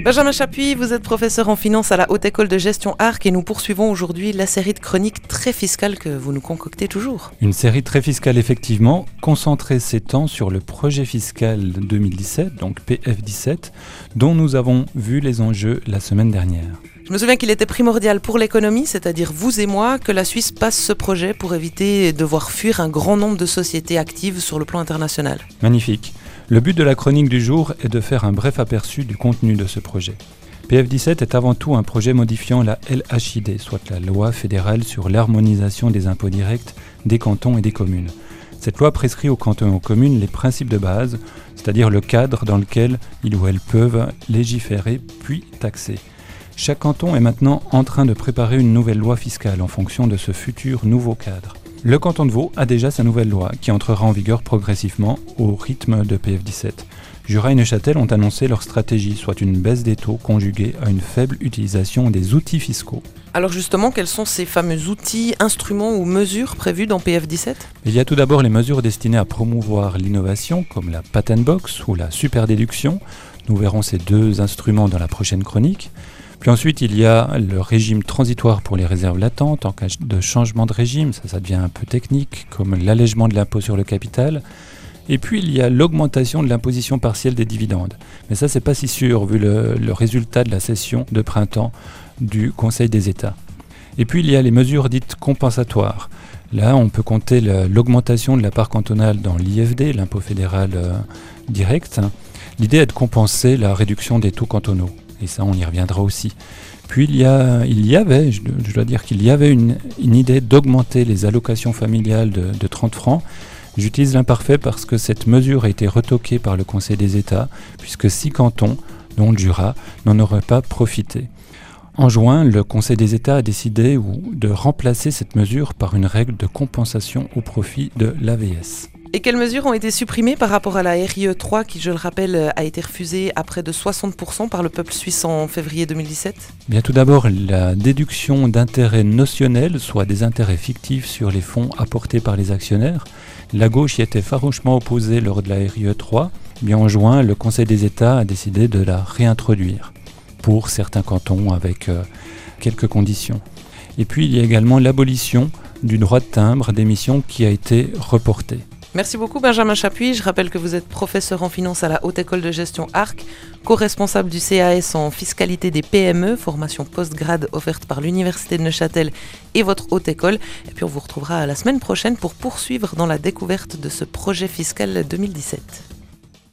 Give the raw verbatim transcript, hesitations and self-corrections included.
Benjamin Chapuis, vous êtes professeur en finance à la Haute École de Gestion Arc et nous poursuivons aujourd'hui la série de chroniques très fiscales que vous nous concoctez toujours. Une série très fiscale effectivement, concentrée s'étend sur le projet fiscal deux mille dix-sept, donc P F dix-sept, dont nous avons vu les enjeux la semaine dernière. Je me souviens qu'il était primordial pour l'économie, c'est-à-dire vous et moi, que la Suisse passe ce projet pour éviter de voir fuir un grand nombre de sociétés actives sur le plan international. Magnifique. Le but de la chronique du jour est de faire un bref aperçu du contenu de ce projet. P F dix-sept est avant tout un projet modifiant la L H I D, soit la loi fédérale sur l'harmonisation des impôts directs des cantons et des communes. Cette loi prescrit aux cantons et aux communes les principes de base, c'est-à-dire le cadre dans lequel ils ou elles peuvent légiférer puis taxer. Chaque canton est maintenant en train de préparer une nouvelle loi fiscale en fonction de ce futur nouveau cadre. Le canton de Vaud a déjà sa nouvelle loi qui entrera en vigueur progressivement au rythme de P F dix-sept. Jura et Neuchâtel ont annoncé leur stratégie, soit une baisse des taux conjuguée à une faible utilisation des outils fiscaux. Alors justement, quels sont ces fameux outils, instruments ou mesures prévus dans P F dix-sept ? Il y a tout d'abord les mesures destinées à promouvoir l'innovation, comme la patent box ou la superdéduction. Nous verrons ces deux instruments dans la prochaine chronique. Puis ensuite, il y a le régime transitoire pour les réserves latentes en cas de changement de régime, ça, ça devient un peu technique, comme l'allègement de l'impôt sur le capital. Et puis, il y a l'augmentation de l'imposition partielle des dividendes. Mais ça, c'est pas si sûr, vu le, le résultat de la session de printemps du Conseil des États. Et puis, il y a les mesures dites compensatoires. Là, on peut compter le, l'augmentation de la part cantonale dans l'I F D, l'impôt fédéral euh, direct. L'idée est de compenser la réduction des taux cantonaux. Et ça, on y reviendra aussi. Puis il y, a, il y avait, je, je dois dire qu'il y avait une, une idée d'augmenter les allocations familiales de, de trente francs. J'utilise l'imparfait parce que cette mesure a été retoquée par le Conseil des États, puisque six cantons, dont le Jura, n'en auraient pas profité. En juin, le Conseil des États a décidé de remplacer cette mesure par une règle de compensation au profit de l'A V S. Et quelles mesures ont été supprimées par rapport à la R I E trois qui, je le rappelle, a été refusée à près de soixante pour cent par le peuple suisse en février deux mille dix-sept ? Bien tout d'abord, la déduction d'intérêts notionnels, soit des intérêts fictifs sur les fonds apportés par les actionnaires. La gauche y était farouchement opposée lors de la R I E trois. Bien en juin, le Conseil des États a décidé de la réintroduire pour certains cantons avec euh, quelques conditions. Et puis, il y a également l'abolition du droit de timbre d'émission qui a été reporté. Merci beaucoup Benjamin Chapuis. Je rappelle que vous êtes professeur en finance à la Haute École de Gestion Arc, co-responsable du C A S en fiscalité des P M E, formation post-grade offerte par l'Université de Neuchâtel et votre Haute École. Et puis on vous retrouvera la semaine prochaine pour poursuivre dans la découverte de ce projet fiscal deux mille dix-sept.